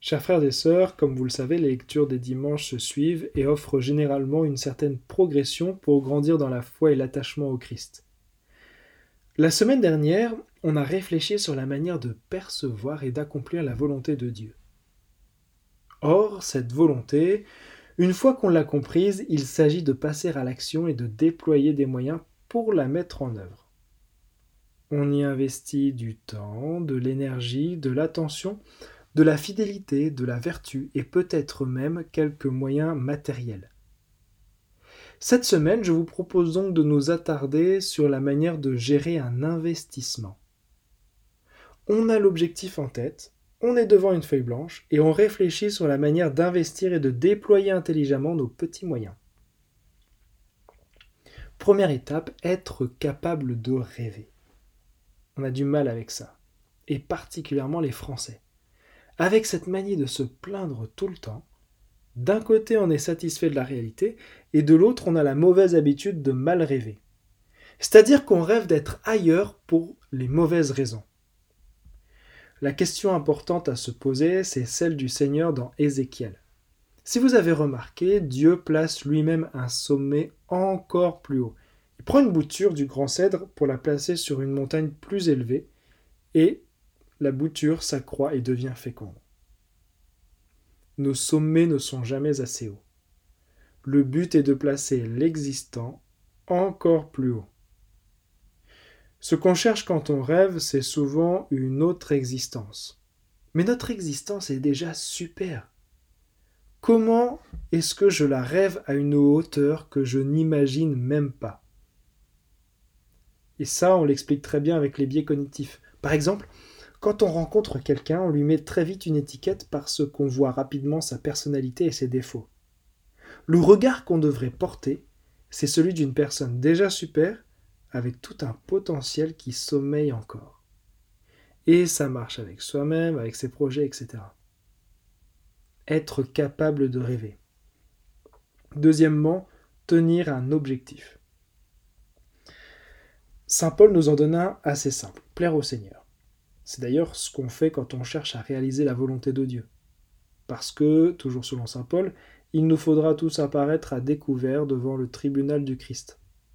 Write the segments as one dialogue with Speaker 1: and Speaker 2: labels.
Speaker 1: Chers frères et sœurs, comme vous le savez, les lectures des dimanches se suivent et offrent généralement une certaine progression pour grandir dans la foi et l'attachement au Christ. La semaine dernière, on a réfléchi sur la manière de percevoir et d'accomplir la volonté de Dieu. Or, cette volonté, une fois qu'on l'a comprise, il s'agit de passer à l'action et de déployer des moyens pour la mettre en œuvre. On y investit du temps, de l'énergie, de l'attention, de la fidélité, de la vertu et peut-être même quelques moyens matériels. Cette semaine, je vous propose donc de nous attarder sur la manière de gérer un investissement. On a l'objectif en tête, on est devant une feuille blanche et on réfléchit sur la manière d'investir et de déployer intelligemment nos petits moyens. Première étape, être capable de rêver. On a du mal avec ça, et particulièrement les Français. Avec cette manie de se plaindre tout le temps, d'un côté on est satisfait de la réalité, et de l'autre on a la mauvaise habitude de mal rêver. C'est-à-dire qu'on rêve d'être ailleurs pour les mauvaises raisons. La question importante à se poser, c'est celle du Seigneur dans Ézéchiel. Si vous avez remarqué, Dieu place lui-même un sommet encore plus haut. Il prend une bouture du grand cèdre pour la placer sur une montagne plus élevée, et la bouture s'accroît et devient féconde. Nos sommets ne sont jamais assez hauts. Le but est de placer l'existant encore plus haut. Ce qu'on cherche quand on rêve, c'est souvent une autre existence. Mais notre existence est déjà super. Comment est-ce que je la rêve à une hauteur que je n'imagine même pas? Et ça, on l'explique très bien avec les biais cognitifs. Par exemple, quand on rencontre quelqu'un, on lui met très vite une étiquette parce qu'on voit rapidement sa personnalité et ses défauts. Le regard qu'on devrait porter, c'est celui d'une personne déjà super, avec tout un potentiel qui sommeille encore. Et ça marche avec soi-même, avec ses projets, etc. Être capable de rêver. Deuxièmement, tenir un objectif. Saint Paul nous en donne un assez simple, plaire au Seigneur. C'est d'ailleurs ce qu'on fait quand on cherche à réaliser la volonté de Dieu. Parce que, toujours selon Saint Paul, il nous faudra tous apparaître à découvert devant le tribunal du Christ.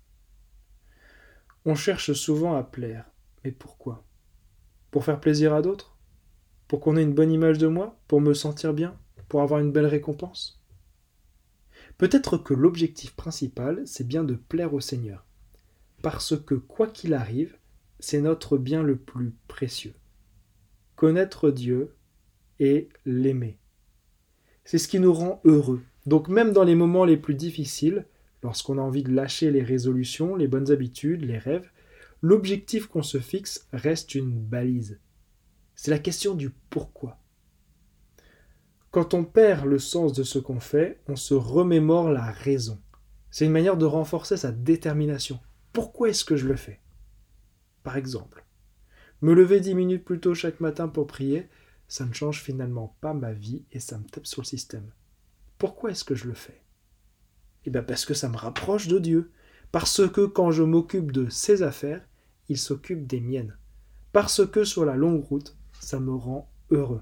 Speaker 1: On cherche souvent à plaire, mais pourquoi? Pour faire plaisir à d'autres? Pour qu'on ait une bonne image de moi? Pour me sentir bien? Pour avoir une belle récompense? Peut-être que l'objectif principal, c'est bien de plaire au Seigneur. Parce que, quoi qu'il arrive, c'est notre bien le plus précieux. Connaître Dieu et l'aimer. C'est ce qui nous rend heureux. Donc même dans les moments les plus difficiles, lorsqu'on a envie de lâcher les résolutions, les bonnes habitudes, les rêves, l'objectif qu'on se fixe reste une balise. C'est la question du pourquoi. Quand on perd le sens de ce qu'on fait, on se remémore la raison. C'est une manière de renforcer sa détermination. Pourquoi est-ce que je le fais? Par exemple, me lever 10 minutes plus tôt chaque matin pour prier, ça ne change finalement pas ma vie et ça me tape sur le système. Pourquoi est-ce que je le fais? Eh bien parce que ça me rapproche de Dieu. Parce que quand je m'occupe de ses affaires, il s'occupe des miennes. Parce que sur la longue route, ça me rend heureux.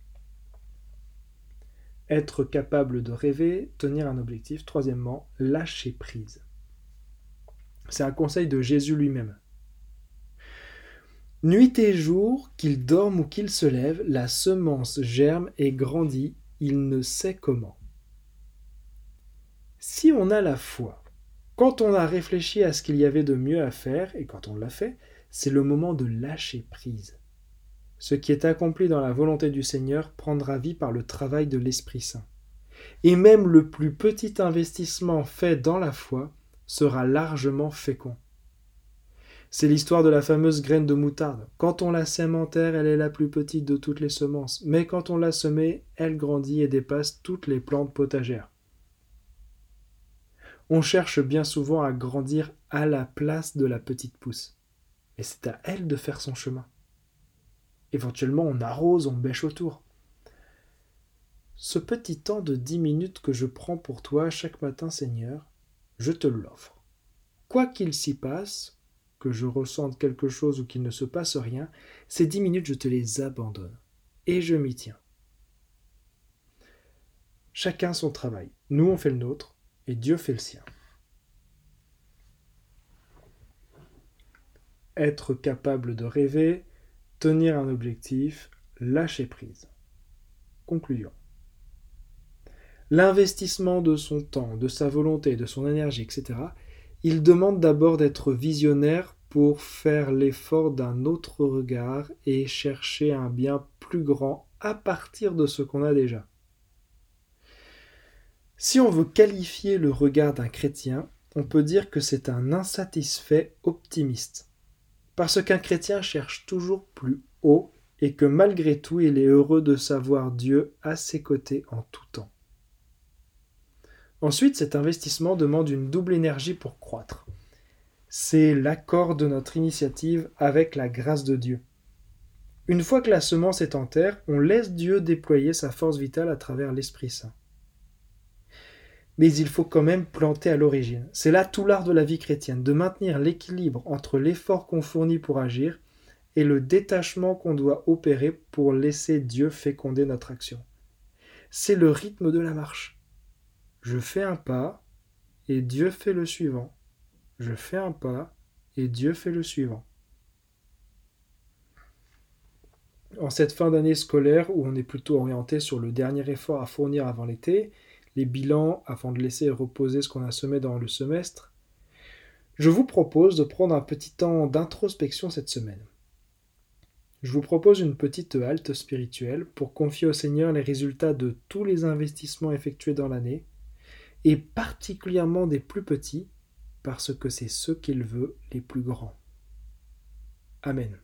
Speaker 1: Être capable de rêver, tenir un objectif. Troisièmement, lâcher prise. C'est un conseil de Jésus lui-même. Nuit et jour, qu'il dorme ou qu'il se lève, la semence germe et grandit, il ne sait comment. Si on a la foi, quand on a réfléchi à ce qu'il y avait de mieux à faire, et quand on l'a fait, c'est le moment de lâcher prise. Ce qui est accompli dans la volonté du Seigneur prendra vie par le travail de l'Esprit Saint. Et même le plus petit investissement fait dans la foi sera largement fécond. C'est l'histoire de la fameuse graine de moutarde. Quand on la sème en terre, elle est la plus petite de toutes les semences. Mais quand on l'a semée, elle grandit et dépasse toutes les plantes potagères. On cherche bien souvent à grandir à la place de la petite pousse. Et c'est à elle de faire son chemin. Éventuellement, on arrose, on bêche autour. Ce petit temps de 10 minutes que je prends pour toi chaque matin, Seigneur, je te l'offre. Quoi qu'il s'y passe, que je ressente quelque chose ou qu'il ne se passe rien, ces 10 minutes, je te les abandonne. Et je m'y tiens. Chacun son travail. Nous, on fait le nôtre et Dieu fait le sien. Être capable de rêver, tenir un objectif, lâcher prise. Conclusion. L'investissement de son temps, de sa volonté, de son énergie, etc., il demande d'abord d'être visionnaire pour faire l'effort d'un autre regard et chercher un bien plus grand à partir de ce qu'on a déjà. Si on veut qualifier le regard d'un chrétien, on peut dire que c'est un insatisfait optimiste. Parce qu'un chrétien cherche toujours plus haut et que malgré tout, il est heureux de savoir Dieu à ses côtés en tout temps. Ensuite, cet investissement demande une double énergie pour croître. C'est l'accord de notre initiative avec la grâce de Dieu. Une fois que la semence est en terre, on laisse Dieu déployer sa force vitale à travers l'Esprit Saint. Mais il faut quand même planter à l'origine. C'est là tout l'art de la vie chrétienne, de maintenir l'équilibre entre l'effort qu'on fournit pour agir et le détachement qu'on doit opérer pour laisser Dieu féconder notre action. C'est le rythme de la marche. Je fais un pas et Dieu fait le suivant. Je fais un pas et Dieu fait le suivant. En cette fin d'année scolaire où on est plutôt orienté sur le dernier effort à fournir avant l'été, les bilans afin de laisser reposer ce qu'on a semé dans le semestre, je vous propose de prendre un petit temps d'introspection cette semaine. Je vous propose une petite halte spirituelle pour confier au Seigneur les résultats de tous les investissements effectués dans l'année, et particulièrement des plus petits, parce que c'est ceux qu'il veut les plus grands. Amen.